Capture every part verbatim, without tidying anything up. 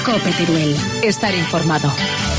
COPE Teruel. Estar informado.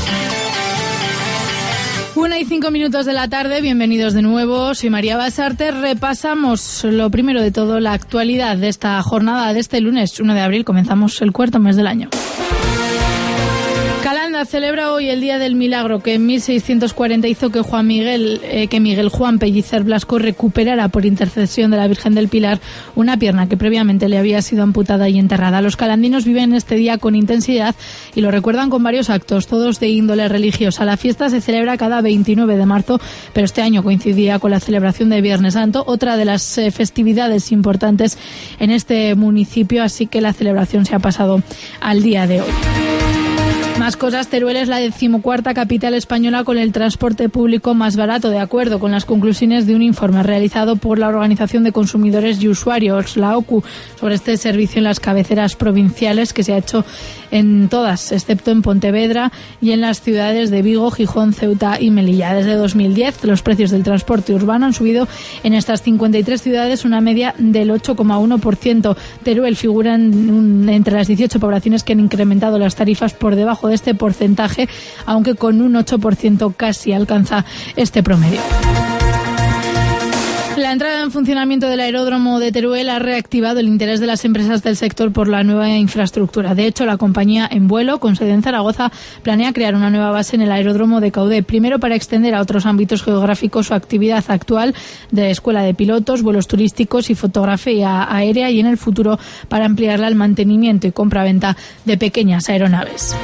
Una y cinco minutos de la tarde, bienvenidos de nuevo. Soy María Basarte. Repasamos lo primero de todo, la actualidad de esta jornada de este lunes uno de abril. Comenzamos el cuarto mes del año. Calanda celebra hoy el Día del Milagro, que en mil seiscientos cuarenta hizo que Juan Miguel, eh, que Miguel Juan Pellicer Blasco recuperara por intercesión de la Virgen del Pilar una pierna que previamente le había sido amputada y enterrada. Los calandinos viven este día con intensidad y lo recuerdan con varios actos, todos de índole religiosa. La fiesta se celebra cada veintinueve de marzo, pero este año coincidía con la celebración de Viernes Santo, otra de las eh, festividades importantes en este municipio, así que la celebración se ha pasado al día de hoy. Más cosas, Teruel es la decimocuarta capital española con el transporte público más barato, de acuerdo con las conclusiones de un informe realizado por la Organización de Consumidores y Usuarios, la O C U, sobre este servicio en las cabeceras provinciales, que se ha hecho en todas, excepto en Pontevedra y en las ciudades de Vigo, Gijón, Ceuta y Melilla. Desde dos mil diez, los precios del transporte urbano han subido en estas cincuenta y tres ciudades una media del ocho coma uno por ciento. Teruel figura en un, entre las dieciocho poblaciones que han incrementado las tarifas por debajo de este porcentaje, aunque con un ocho por ciento casi alcanza este promedio. La entrada en funcionamiento del aeródromo de Teruel ha reactivado el interés de las empresas del sector por la nueva infraestructura. De hecho, la compañía En Vuelo, con sede en Zaragoza, planea crear una nueva base en el aeródromo de Caudé, primero para extender a otros ámbitos geográficos su actividad actual de escuela de pilotos, vuelos turísticos y fotografía aérea, y en el futuro para ampliarla al mantenimiento y compraventa de pequeñas aeronaves.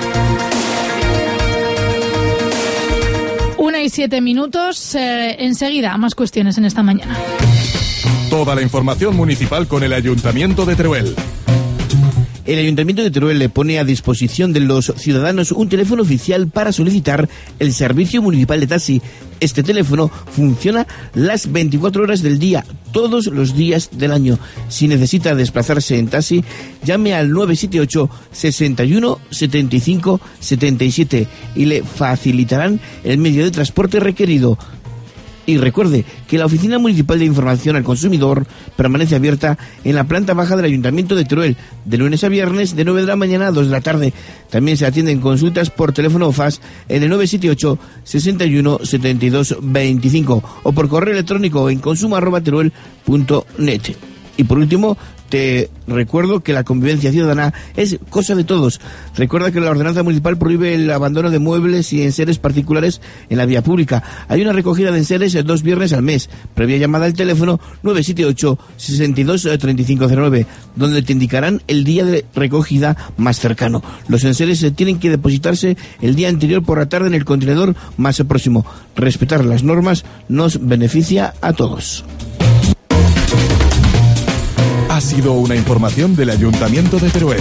Una y siete minutos, eh, enseguida más cuestiones en esta mañana. Toda la información municipal con el Ayuntamiento de Teruel. El Ayuntamiento de Teruel le pone a disposición de los ciudadanos un teléfono oficial para solicitar el servicio municipal de taxi. Este teléfono funciona las veinticuatro horas del día, todos los días del año. Si necesita desplazarse en taxi, llame al nueve siete ocho, sesenta y uno, setenta y cinco, setenta y siete y le facilitarán el medio de transporte requerido. Y recuerde que la Oficina Municipal de Información al Consumidor permanece abierta en la planta baja del Ayuntamiento de Teruel, de lunes a viernes, de nueve de la mañana a dos de la tarde. También se atienden consultas por teléfono o fax en el nueve siete ocho, sesenta y uno, setenta y dos, veinticinco o por correo electrónico en consumo arroba teruel punto net. Y por último, te recuerdo que la convivencia ciudadana es cosa de todos. Recuerda que la ordenanza municipal prohíbe el abandono de muebles y enseres particulares en la vía pública. Hay una recogida de enseres dos viernes al mes, previa llamada al teléfono nueve siete ocho, sesenta y dos, treinta y cinco cero nueve, donde te indicarán el día de recogida más cercano. Los enseres tienen que depositarse el día anterior por la tarde en el contenedor más próximo. Respetar las normas nos beneficia a todos. Ha sido una información del Ayuntamiento de Teruel.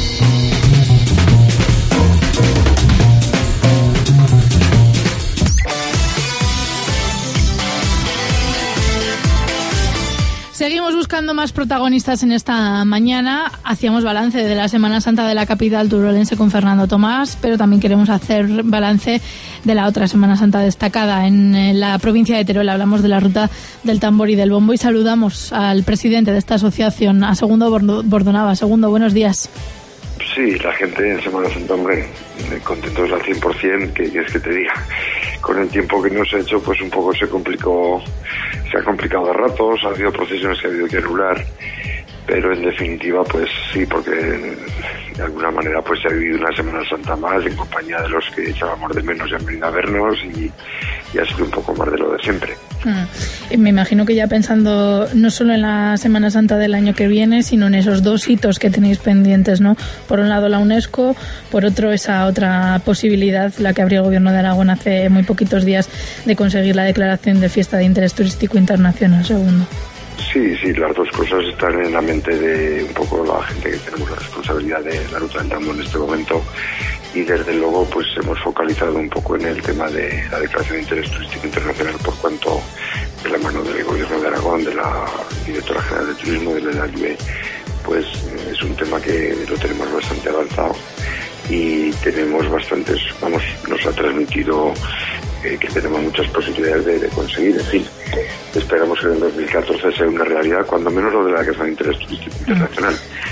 Seguimos buscando más protagonistas en esta mañana. Hacíamos balance de la Semana Santa de la capital turolense con Fernando Tomás, pero también queremos hacer balance de la otra Semana Santa destacada en la provincia de Teruel. Hablamos de la ruta del tambor y del bombo y saludamos al presidente de esta asociación, a Segundo Bordonaba. Segundo, buenos días. Sí, la gente en Semana Santa, hombre, contentos al cien por ciento, ¿qué quieres que te diga? Con el tiempo que nos ha hecho, pues un poco se complicó, se ha complicado a ratos, ha habido procesiones que ha habido que anular, pero en definitiva, pues sí, porque de alguna manera pues se ha vivido una Semana Santa más en compañía de los que echábamos de menos y han venido a vernos y, y ha sido un poco más de lo de siempre. Mm. Me imagino que ya pensando no solo en la Semana Santa del año que viene, sino en esos dos hitos que tenéis pendientes, ¿no? Por un lado la UNESCO, por otro esa otra posibilidad, la que abrió el Gobierno de Aragón hace muy poquitos días, de conseguir la declaración de fiesta de interés turístico internacional. Segundo. Sí, sí, las dos cosas están en la mente de un poco la gente que tenemos la responsabilidad de la ruta del tambor en este momento, y desde luego pues hemos focalizado un poco en el tema de la declaración de interés turístico internacional, por cuanto de la mano del Gobierno de Aragón, de la Directora General de Turismo, de la I B E, pues es un tema que lo tenemos bastante avanzado y tenemos bastantes, vamos, nos ha transmitido eh, que tenemos muchas posibilidades de, de conseguir. En fin, esperamos que en dos mil catorce sea una realidad, cuando menos lo de la declaración de interés turístico internacional.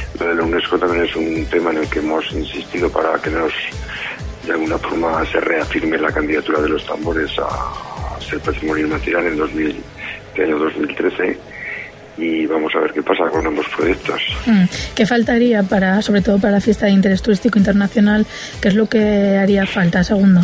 Lo de la UNESCO también es un tema en el que hemos insistido para que nos, de alguna forma, se reafirme la candidatura de los tambores a ser patrimonio inmaterial en dos mil, el año dos mil trece. Y vamos a ver qué pasa con ambos proyectos. ¿Qué faltaría para, sobre todo para la fiesta de interés turístico internacional? ¿Qué es lo que haría falta, segundo?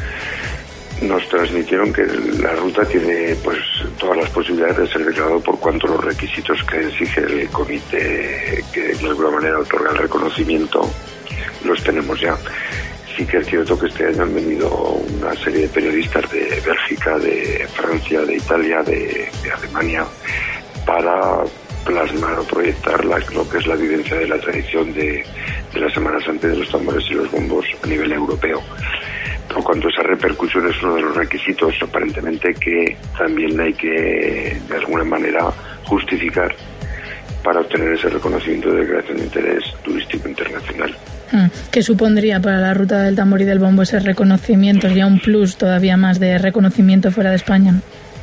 Nos transmitieron que la ruta tiene pues todas las posibilidades de ser declarado por cuanto los requisitos que exige el comité que de alguna manera otorga el reconocimiento los tenemos ya. Sí que es cierto que este año han venido una serie de periodistas de Bélgica, de Francia, de Italia, de, de Alemania, para plasmar o proyectar la, lo que es la vivencia de la tradición de, de la Semana Santa de los tambores y los bombos a nivel europeo. Por cuanto esa repercusión es uno de los requisitos, aparentemente, que también hay que, de alguna manera, justificar para obtener ese reconocimiento de declaración de interés turístico internacional. ¿Qué supondría para la ruta del tambor y del bombo ese reconocimiento? ¿Sería un plus todavía más de reconocimiento fuera de España?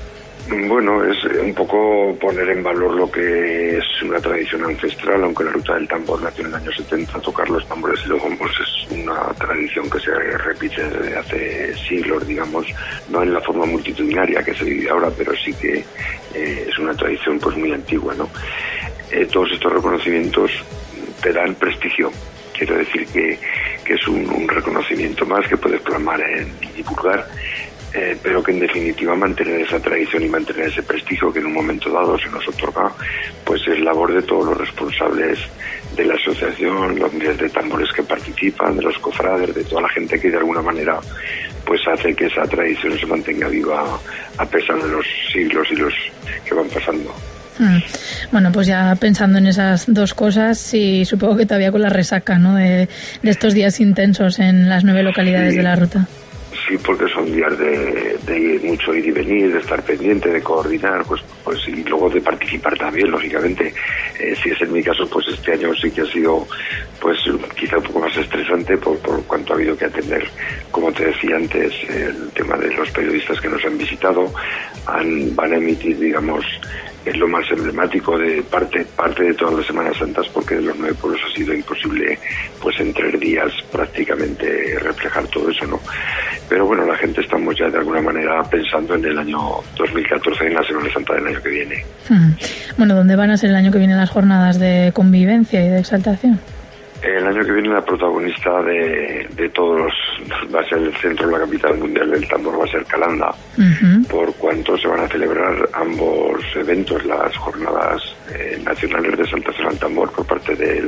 Bueno, es un poco poner en valor lo que es una tradición ancestral, aunque la ruta del tambor nació en el año setenta, tocar los tambores y los bombos es una tradición que se repite desde hace siglos, digamos, no en la forma multitudinaria que se vive ahora, pero sí que eh, es una tradición pues muy antigua, ¿no? Eh, todos estos reconocimientos te dan prestigio, quiero decir que, que es un, un reconocimiento más que puedes plasmar en, y divulgar. Eh, pero que en definitiva mantener esa tradición y mantener ese prestigio que en un momento dado se nos otorga, pues es labor de todos los responsables de la asociación, los miles de tambores que participan, de los cofrades, de toda la gente que de alguna manera pues hace que esa tradición se mantenga viva a pesar de los siglos y los que van pasando. Hmm. Bueno, pues ya pensando en esas dos cosas, y supongo que todavía con la resaca, ¿no?, de, de estos días intensos en las nueve localidades sí. de la ruta. Sí, porque son días de, de mucho ir y venir, de estar pendiente, de coordinar, pues, pues y luego de participar también, lógicamente. Eh, si es en mi caso, pues este año sí que ha sido, pues quizá un poco más estresante por, por cuanto ha habido que atender, como te decía antes, el tema de los periodistas que nos han visitado, han, van a emitir, digamos, es lo más emblemático de parte parte de todas las Semanas Santas, porque de los nueve pueblos ha sido imposible pues en tres días prácticamente reflejar todo eso, ¿no? Pero bueno, la gente estamos ya de alguna manera pensando en el año dos mil catorce, en la Semana Santa del año que viene. Hmm. Bueno, ¿dónde van a ser el año que viene las jornadas de convivencia y de exaltación? El año que viene la protagonista de, de todos va a ser el centro, la capital mundial del tambor, va a ser Calanda, uh-huh. por cuanto se van a celebrar ambos eventos, las jornadas eh, nacionales de exaltación al tambor por parte del,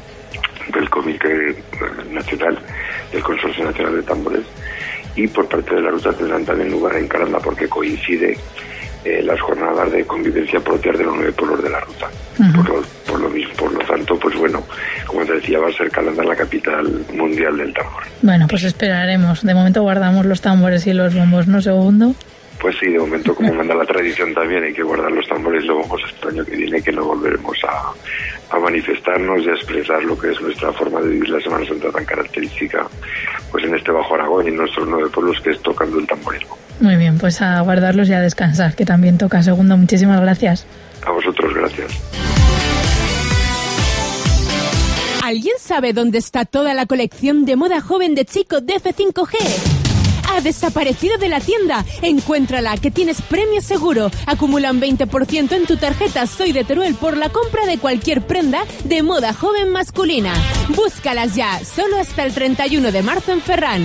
del Comité Nacional, del Consorcio Nacional de Tambores, y por parte de la ruta tendrán también lugar en Calanda, porque coincide eh, las jornadas de convivencia propias de los nueve pueblos de la ruta. Uh-huh. Por lo, por lo mismo, por lo tanto, pues bueno, como te decía, va a ser Calanda la capital mundial del tambor. Bueno, pues esperaremos. De momento guardamos los tambores y los bombos, ¿no, segundo? Pues sí, de momento, como manda la tradición también, hay que guardar los tambores y los bombos hasta el año que viene, que no volveremos a, a manifestarnos y a expresar lo que es nuestra forma de vivir la Semana Santa tan característica, pues en este Bajo Aragón y en nuestros nueve pueblos, que es tocando el tamborismo. Muy bien, pues a guardarlos y a descansar, que también toca. Segundo, muchísimas gracias. A vosotros, gracias. ¿Alguien sabe dónde está toda la colección de moda joven de Chico de F cinco G? Ha desaparecido de la tienda. Encuéntrala, que tienes premio seguro. Acumula un veinte por ciento en tu tarjeta Soy de Teruel por la compra de cualquier prenda de moda joven masculina. Búscalas ya, solo hasta el treinta y uno de marzo en Ferran.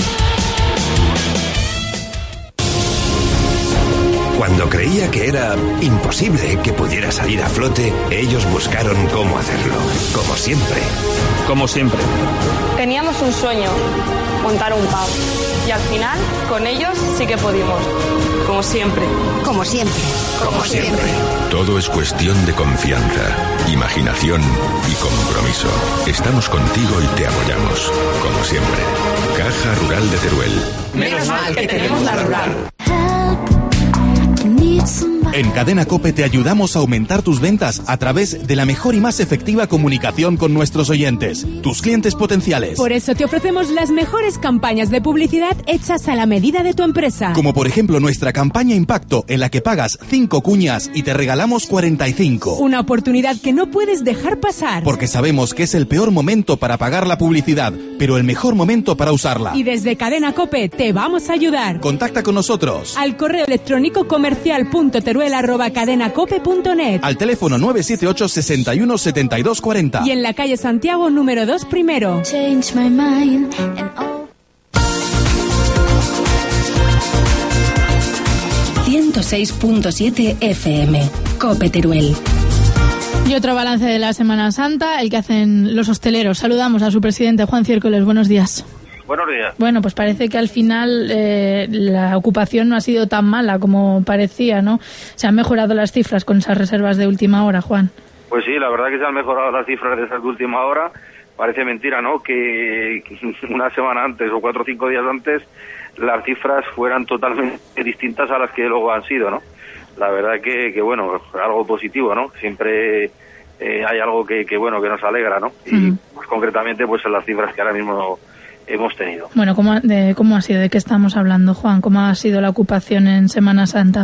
Cuando creía que era imposible que pudiera salir a flote, ellos buscaron cómo hacerlo, como siempre. Como siempre. Teníamos un sueño, montar un pub. Y al final, con ellos sí que pudimos. Como siempre. Como siempre. Como, como siempre. siempre. Todo es cuestión de confianza, imaginación y compromiso. Estamos contigo y te apoyamos. Como siempre. Caja Rural de Teruel. Menos mal que tenemos la rural. Need somebody. En Cadena COPE te ayudamos a aumentar tus ventas a través de la mejor y más efectiva comunicación con nuestros oyentes, tus clientes potenciales. Por eso te ofrecemos las mejores campañas de publicidad hechas a la medida de tu empresa. Como por ejemplo nuestra campaña Impacto, en la que pagas cinco cuñas y te regalamos cuarenta y cinco. Una oportunidad que no puedes dejar pasar. Porque sabemos que es el peor momento para pagar la publicidad, pero el mejor momento para usarla. Y desde Cadena COPE te vamos a ayudar. Contacta con nosotros. Al correo electrónico comercial punto teruel arroba cadenacope punto net. Al teléfono nueve siete ocho, sesenta y uno, setenta y dos cuarenta. Y en la calle Santiago número dos primero. Change my mind and all... ciento seis punto siete F M, COPE Teruel. Y otro balance de la Semana Santa, el que hacen los hosteleros. Saludamos a su presidente, Juan Ciércoles. Buenos días. Buenos días. Bueno, pues parece que al final eh, la ocupación no ha sido tan mala como parecía, ¿no? Se han mejorado las cifras con esas reservas de última hora, Juan. Pues sí, la verdad que se han mejorado las cifras de esas de última hora. Parece mentira, ¿no?, que una semana antes o cuatro o cinco días antes las cifras fueran totalmente distintas a las que luego han sido, ¿no? La verdad que, que bueno, algo positivo, ¿no? Siempre eh, hay algo que, que, bueno, que nos alegra, ¿no? Y uh-huh. pues concretamente pues en las cifras que ahora mismo hemos tenido. Bueno, ¿cómo, de, ¿cómo ha sido? ¿De qué estamos hablando, Juan? ¿Cómo ha sido la ocupación en Semana Santa?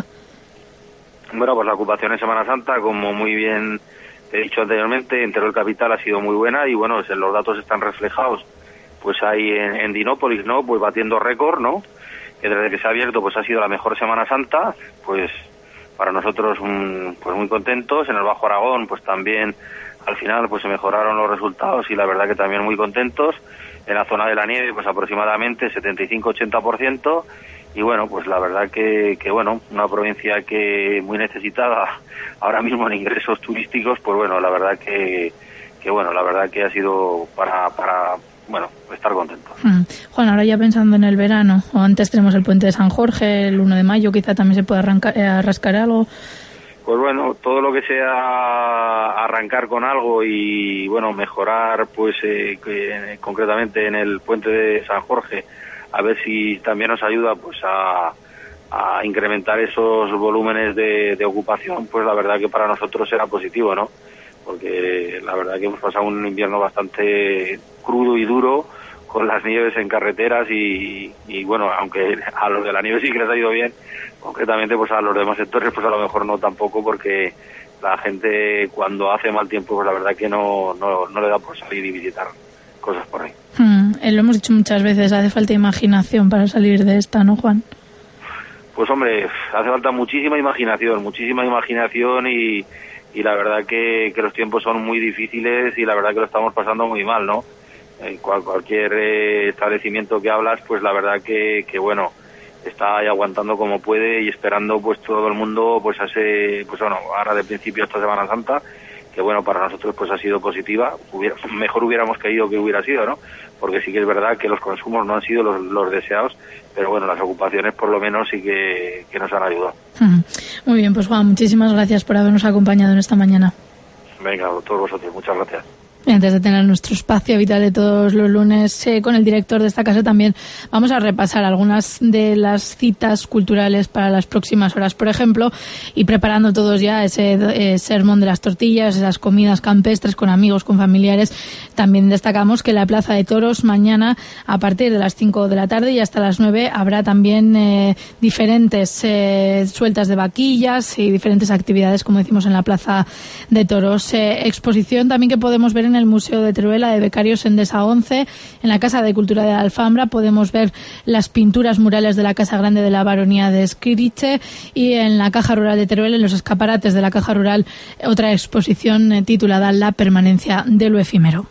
Bueno, pues la ocupación en Semana Santa, como muy bien he dicho anteriormente, en Teruel Capital ha sido muy buena y bueno, los datos están reflejados pues ahí en, en Dinópolis, ¿no? Pues batiendo récord, ¿no? Que desde que se ha abierto pues ha sido la mejor Semana Santa, pues para nosotros um, pues muy contentos. En el Bajo Aragón pues también al final pues se mejoraron los resultados y la verdad que también muy contentos. En la zona de la nieve pues aproximadamente setenta y cinco a ochenta por ciento y bueno, pues la verdad que, que bueno, una provincia que muy necesitada ahora mismo en ingresos turísticos, pues bueno, la verdad que, que bueno, la verdad que ha sido para, para bueno, estar contentos. Mm. Juan, ahora ya pensando en el verano, o antes tenemos el puente de San Jorge, el uno de mayo, quizá también se pueda arrancar, eh, rascar algo. Pues bueno, todo lo que sea arrancar con algo y bueno, mejorar pues eh, que, concretamente en el puente de San Jorge, a ver si también nos ayuda pues a, a incrementar esos volúmenes de, de ocupación, pues la verdad que para nosotros será positivo, ¿no? Porque la verdad que hemos pasado un invierno bastante crudo y duro con las nieves en carreteras y, y bueno, aunque a los de la nieve sí que les ha ido bien, concretamente pues a los demás sectores pues a lo mejor no tampoco, porque la gente cuando hace mal tiempo pues la verdad que no, no, no le da por salir y visitar cosas por ahí. Hmm, eh, lo hemos dicho muchas veces, hace falta imaginación para salir de esta, ¿no, Juan? Pues hombre, hace falta muchísima imaginación, muchísima imaginación y, y la verdad que, que los tiempos son muy difíciles y la verdad que lo estamos pasando muy mal, ¿no? En cual, cualquier eh, establecimiento que hablas, pues la verdad que, que bueno, está ahí aguantando como puede y esperando pues todo el mundo pues hace, pues bueno, ahora de principio esta Semana Santa, que bueno, para nosotros pues ha sido positiva. Hubiera, mejor hubiéramos querido que hubiera sido, ¿no? Porque sí que es verdad que los consumos no han sido los, los deseados, pero bueno, las ocupaciones por lo menos sí que, que nos han ayudado. Muy bien, pues Juan, muchísimas gracias por habernos acompañado en esta mañana. Venga, a todos vosotros, muchas gracias. Y antes de tener nuestro espacio habitual de todos los lunes eh, con el director de esta casa también vamos a repasar algunas de las citas culturales para las próximas horas, por ejemplo, y preparando todos ya ese eh, sermón de las tortillas, esas comidas campestres con amigos, con familiares. También destacamos que en la Plaza de Toros mañana a partir de las cinco de la tarde y hasta las nueve habrá también eh, diferentes eh, sueltas de vaquillas y diferentes actividades, como decimos, en la Plaza de Toros. Eh, exposición también que podemos ver en el Museo de Teruel, de Becarios Endesa once. En la Casa de Cultura de la Alfambra podemos ver las pinturas murales de la Casa Grande de la Baronía de Esquiriche, y en la Caja Rural de Teruel, en los escaparates de la Caja Rural, otra exposición eh, titulada La permanencia de lo efímero.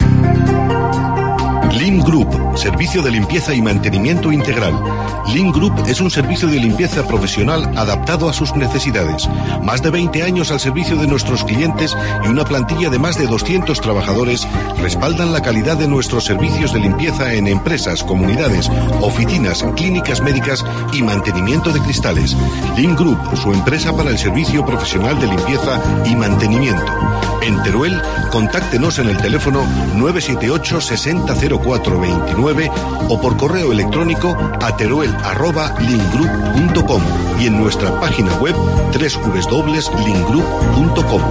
Lim Group, servicio de limpieza y mantenimiento integral. Lim Group es un servicio de limpieza profesional adaptado a sus necesidades. Más de veinte años al servicio de nuestros clientes y una plantilla de más de doscientos trabajadores respaldan la calidad de nuestros servicios de limpieza en empresas, comunidades, oficinas, clínicas médicas y mantenimiento de cristales. Lim Group, su empresa para el servicio profesional de limpieza y mantenimiento. En Teruel, contáctenos en el teléfono nueve siete ocho, sesenta cero cuatro veintinueve nueve o por correo electrónico a teruel arroba lingroup punto com y en nuestra página web doble u doble u doble u punto lingroup punto com.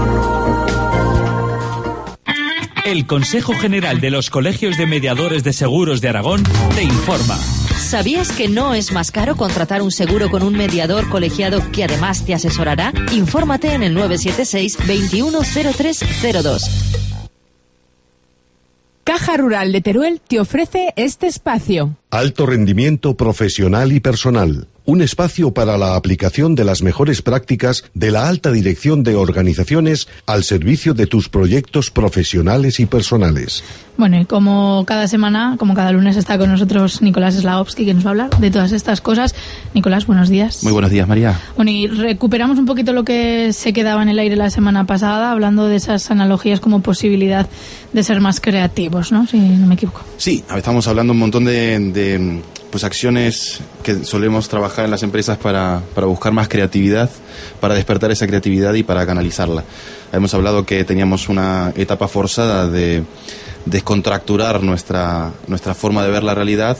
El Consejo General de los Colegios de Mediadores de Seguros de Aragón te informa. ¿Sabías que no es más caro contratar un seguro con un mediador colegiado que además te asesorará? Infórmate en el nueve siete seis, veintiuno cero tres cero dos. Caja Rural de Teruel te ofrece este espacio. Alto rendimiento profesional y personal. Un espacio para la aplicación de las mejores prácticas de la alta dirección de organizaciones al servicio de tus proyectos profesionales y personales. Bueno, y como cada semana, como cada lunes, está con nosotros Nicolás Slahovski, que nos va a hablar de todas estas cosas. Nicolás, buenos días. Muy buenos días, María. Bueno, y recuperamos un poquito lo que se quedaba en el aire la semana pasada, hablando de esas analogías como posibilidad de ser más creativos, ¿no? Si no me equivoco. Sí, estamos hablando un montón de, de pues acciones que solemos trabajar en las empresas para, para buscar más creatividad, para despertar esa creatividad y para canalizarla. Hemos hablado que teníamos una etapa forzada de descontracturar nuestra, nuestra forma de ver la realidad,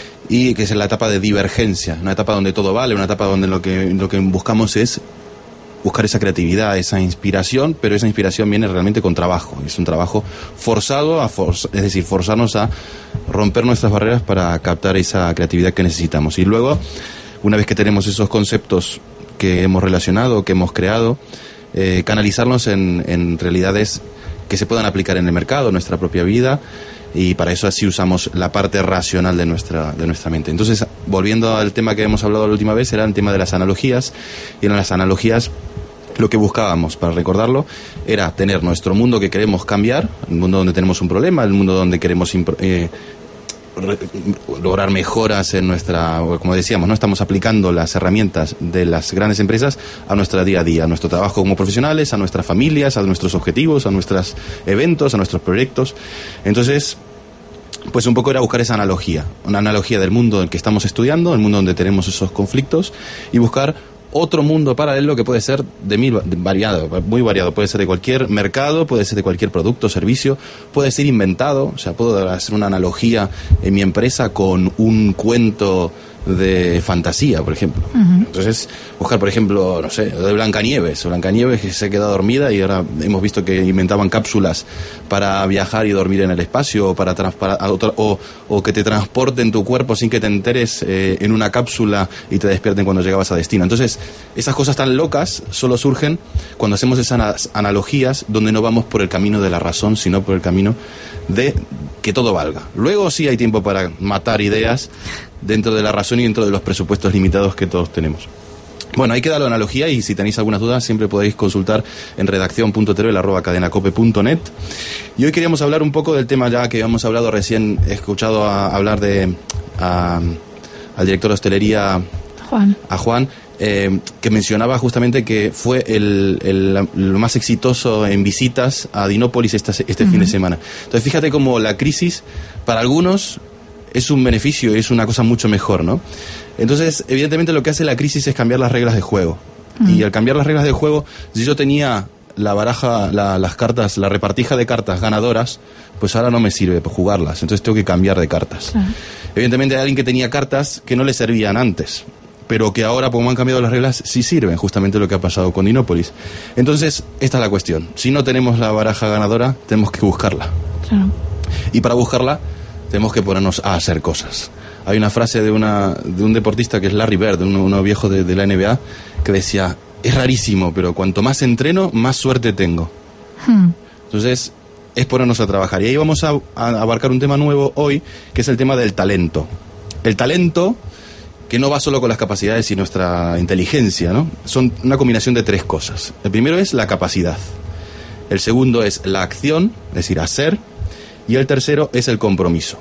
y que es la etapa de divergencia, una etapa donde todo vale, una etapa donde lo que, lo que buscamos es buscar esa creatividad, esa inspiración, pero esa inspiración viene realmente con trabajo. Es un trabajo forzado, a forza, es decir, forzarnos a romper nuestras barreras para captar esa creatividad que necesitamos. Y luego, una vez que tenemos esos conceptos que hemos relacionado, que hemos creado, eh, canalizarlos en, en realidades que se puedan aplicar en el mercado, en nuestra propia vida, y para eso así usamos la parte racional de nuestra, de nuestra mente. Entonces, volviendo al tema que hemos hablado la última vez, era el tema de las analogías, y en las analogías lo que buscábamos, para recordarlo, era tener nuestro mundo que queremos cambiar, el mundo donde tenemos un problema, el mundo donde queremos eh, re, lograr mejoras en nuestra, como decíamos, no estamos aplicando las herramientas de las grandes empresas a nuestro día a día, a nuestro trabajo como profesionales, a nuestras familias, a nuestros objetivos, a nuestros eventos, a nuestros proyectos. Entonces, pues un poco era buscar esa analogía, una analogía del mundo en el que estamos estudiando, el mundo donde tenemos esos conflictos, y buscar otro mundo paralelo que puede ser de mil, de variado, muy variado. Puede ser de cualquier mercado, puede ser de cualquier producto, servicio, puede ser inventado. O sea, puedo hacer una analogía en mi empresa con un cuento de fantasía, por ejemplo. Uh-huh. Entonces, buscar, por ejemplo, no sé, de Blancanieves, o Blancanieves que se queda dormida y ahora hemos visto que inventaban cápsulas para viajar y dormir en el espacio, o para, trans, para otro, o, o que te transporten tu cuerpo sin que te enteres eh, en una cápsula y te despierten cuando llegabas a destino. Entonces, esas cosas tan locas solo surgen cuando hacemos esas analogías donde no vamos por el camino de la razón, sino por el camino de que todo valga. Luego sí hay tiempo para matar ideas dentro de la razón y dentro de los presupuestos limitados que todos tenemos. Bueno, ahí queda la analogía, y si tenéis algunas dudas siempre podéis consultar en redacción punto teruel arroba cadenacope punto net. Y hoy queríamos hablar un poco del tema ya que hemos hablado recién, he escuchado a hablar de a, al director de hostelería, Juan, a Juan, eh, que mencionaba justamente que fue el, el, lo más exitoso en visitas a Dinópolis esta, este uh-huh. fin de semana. Entonces fíjate cómo la crisis para algunos es un beneficio, es una cosa mucho mejor, ¿no? Entonces, evidentemente lo que hace la crisis es cambiar las reglas de juego. Mm. Y al cambiar las reglas de juego, si yo tenía la baraja, la, las cartas, la repartija de cartas ganadoras, pues ahora no me sirve para jugarlas, entonces tengo que cambiar de cartas. Claro. Evidentemente hay alguien que tenía cartas que no le servían antes, pero que ahora, como han cambiado las reglas, sí sirven, justamente lo que ha pasado con Dinópolis. Entonces, esta es la cuestión. Si no tenemos la baraja ganadora, tenemos que buscarla. Claro. Y para buscarla, tenemos que ponernos a hacer cosas. Hay una frase de una de un deportista que es Larry Bird, uno, uno viejo de, de la N B A, que decía, es rarísimo, pero cuanto más entreno, más suerte tengo. Hmm. Entonces, es ponernos a trabajar. Y ahí vamos a, a abarcar un tema nuevo hoy, que es el tema del talento. El talento, que no va solo con las capacidades y nuestra inteligencia, ¿no? Son una combinación de tres cosas. El primero es la capacidad. El segundo es la acción, es decir, hacer. Y el tercero es el compromiso.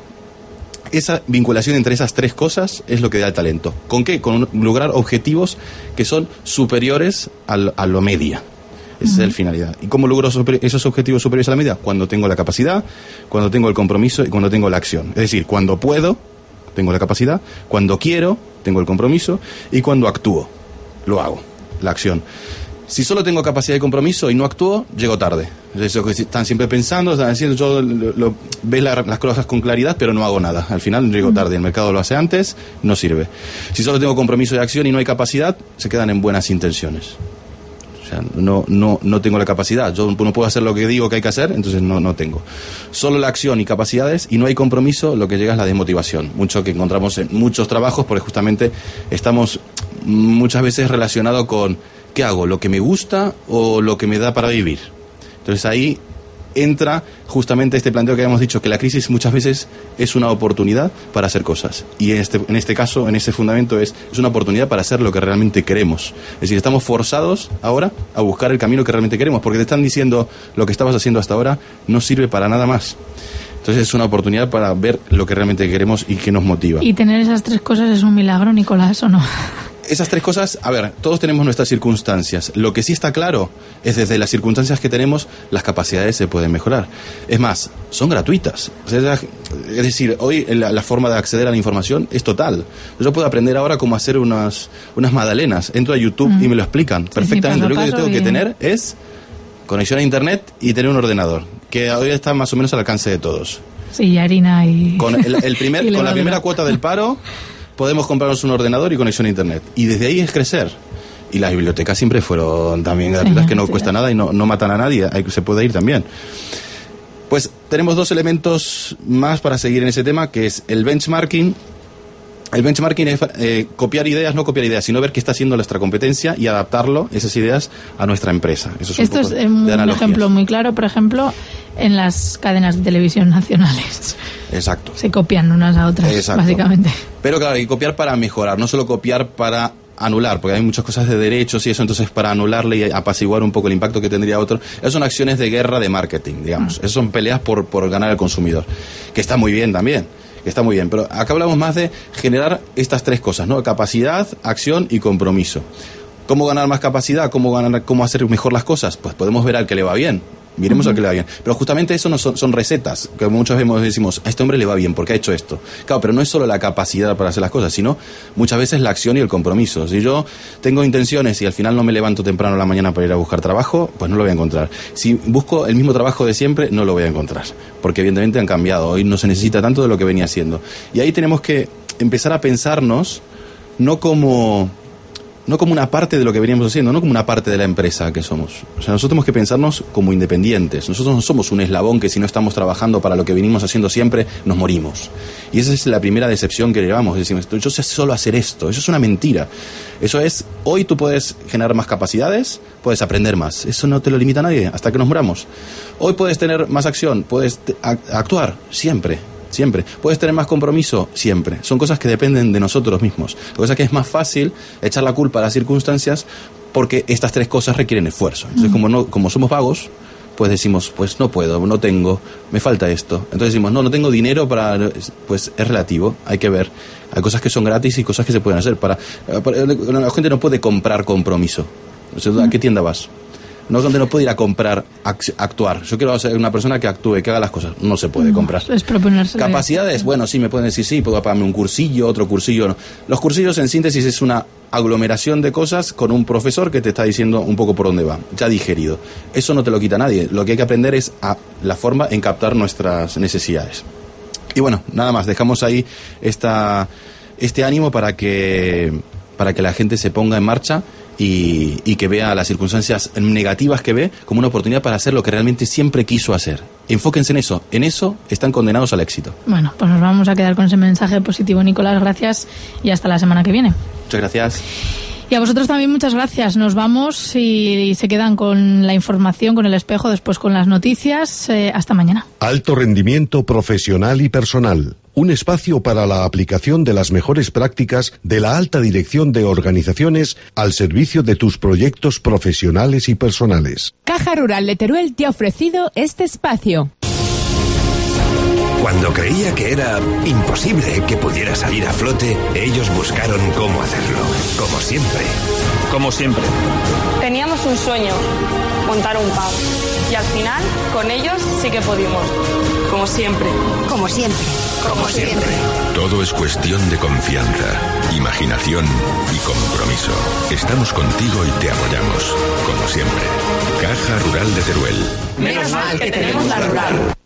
Esa vinculación entre esas tres cosas es lo que da el talento. ¿Con qué? Con lograr objetivos que son superiores al, a lo media. Esa uh-huh. es la finalidad. ¿Y cómo logro super, esos objetivos superiores a la media? Cuando tengo la capacidad, cuando tengo el compromiso y cuando tengo la acción. Es decir, cuando puedo, tengo la capacidad, cuando quiero, tengo el compromiso, y cuando actúo, lo hago, la acción. Si solo tengo capacidad de compromiso y no actúo, llego tarde. Eso que están siempre pensando, están diciendo, yo lo, lo, ves la, las cosas con claridad, pero no hago nada. Al final llego tarde, el mercado lo hace antes, no sirve. Si solo tengo compromiso de acción y no hay capacidad, se quedan en buenas intenciones. O sea, no, no, no tengo la capacidad. Yo no puedo hacer lo que digo que hay que hacer, entonces no, no tengo. Solo la acción y capacidades y no hay compromiso, lo que llega es la desmotivación. Mucho que encontramos en muchos trabajos, porque justamente estamos muchas veces relacionados con ¿qué hago? ¿Lo que me gusta o lo que me da para vivir? Entonces ahí entra justamente este planteo que habíamos dicho, que la crisis muchas veces es una oportunidad para hacer cosas. Y en este, en este caso, en este fundamento, es, es una oportunidad para hacer lo que realmente queremos. Es decir, estamos forzados ahora a buscar el camino que realmente queremos, porque te están diciendo lo que estabas haciendo hasta ahora no sirve para nada más. Entonces es una oportunidad para ver lo que realmente queremos y qué nos motiva. Y tener esas tres cosas es un milagro, Nicolás, ¿o no? Esas tres cosas, a ver, todos tenemos nuestras circunstancias. Lo que sí está claro es desde las circunstancias que tenemos, las capacidades se pueden mejorar. Es más, son gratuitas. O sea, es decir, hoy la, la forma de acceder a la información es total. Yo puedo aprender ahora cómo hacer unas, unas magdalenas. Entro a YouTube mm. y me lo explican sí, perfectamente. Sí, paso, lo único que tengo bien. que tener es conexión a internet y tener un ordenador, que hoy está más o menos al alcance de todos. Sí, y harina y... Con, el, el primer, con la primera cuota del paro... podemos comprarnos un ordenador y conexión a internet. Y desde ahí es crecer. Y las bibliotecas siempre fueron también gratuitas, sí, que no sí, cuesta sí. nada y no, no matan a nadie. Hay, se puede ir también. Pues tenemos dos elementos más para seguir en ese tema, que es el benchmarking. El benchmarking es eh, copiar ideas, no copiar ideas, sino ver qué está haciendo nuestra competencia y adaptarlo, esas ideas, a nuestra empresa. Eso es Esto un poco es un, un ejemplo muy claro, por ejemplo, en las cadenas de televisión nacionales. Exacto. Se copian unas a otras, Exacto. básicamente. Pero claro, hay que copiar para mejorar, no solo copiar para anular, porque hay muchas cosas de derechos y eso, entonces para anularle y apaciguar un poco el impacto que tendría otro. Esas son acciones de guerra de marketing, digamos. Mm. Esas son peleas por, por ganar al consumidor, que está muy bien también. Está muy bien, pero acá hablamos más de generar estas tres cosas, ¿no? Capacidad, acción y compromiso. ¿Cómo ganar más capacidad? ¿Cómo ganar, cómo hacer mejor las cosas? Pues podemos ver al que le va bien. Miremos uh-huh. al que le va bien. Pero justamente eso no son, son recetas, que muchas veces decimos, a este hombre le va bien porque ha hecho esto. Claro, pero no es solo la capacidad para hacer las cosas, sino muchas veces la acción y el compromiso. Si yo tengo intenciones y al final no me levanto temprano a la mañana para ir a buscar trabajo, pues no lo voy a encontrar. Si busco el mismo trabajo de siempre, no lo voy a encontrar. Porque evidentemente han cambiado. Hoy no se necesita tanto de lo que venía haciendo. Y ahí tenemos que empezar a pensarnos no como... no como una parte de lo que veníamos haciendo, no como una parte de la empresa que somos. O sea, nosotros tenemos que pensarnos como independientes. Nosotros no somos un eslabón que si no estamos trabajando para lo que venimos haciendo siempre, nos morimos. Y esa es la primera decepción que llevamos. Decimos, yo sé solo hacer esto. Eso es una mentira. Eso es, hoy tú puedes generar más capacidades, puedes aprender más. Eso no te lo limita a nadie, hasta que nos moramos. Hoy puedes tener más acción, puedes actuar, siempre. Siempre. ¿Puedes tener más compromiso? Siempre. Son cosas que dependen de nosotros mismos. Lo que pasa es que es más fácil echar la culpa a las circunstancias porque estas tres cosas requieren esfuerzo. Entonces, como no, como somos vagos, pues decimos, pues no puedo, no tengo, me falta esto. Entonces decimos, no, no tengo dinero para... Pues es relativo, hay que ver. Hay cosas que son gratis y cosas que se pueden hacer. Para, para la gente no puede comprar compromiso. O sea, ¿a qué tienda vas? No, donde no puede ir a comprar, actuar. Yo quiero ser una persona que actúe, que haga las cosas. No se puede no, comprar. Es proponerse. Capacidades, bueno, sí, me pueden decir, sí, puedo pagarme un cursillo, otro cursillo. No. Los cursillos, en síntesis, es una aglomeración de cosas con un profesor que te está diciendo un poco por dónde va, ya digerido. Eso no te lo quita nadie. Lo que hay que aprender es a la forma en captar nuestras necesidades. Y bueno, nada más, dejamos ahí esta, este ánimo para que, para que la gente se ponga en marcha y, y que vea las circunstancias negativas que ve como una oportunidad para hacer lo que realmente siempre quiso hacer. Enfóquense en eso, en eso están condenados al éxito. Bueno, pues nos vamos a quedar con ese mensaje positivo, Nicolás, gracias y hasta la semana que viene. Muchas gracias. Y a vosotros también muchas gracias. Nos vamos y se quedan con la información, con el espejo, después con las noticias. Eh, hasta mañana. Alto rendimiento profesional y personal. Un espacio para la aplicación de las mejores prácticas de la alta dirección de organizaciones al servicio de tus proyectos profesionales y personales. Caja Rural de Teruel te ha ofrecido este espacio. Cuando creía que era imposible que pudiera salir a flote, ellos buscaron cómo hacerlo, como siempre. Como siempre. Teníamos un sueño, montar un pub. Y al final, con ellos sí que pudimos, como siempre. Como siempre. como siempre. Todo es cuestión de confianza, imaginación y compromiso. Estamos contigo y te apoyamos, como siempre. Caja Rural de Teruel. Menos mal que tenemos la rural.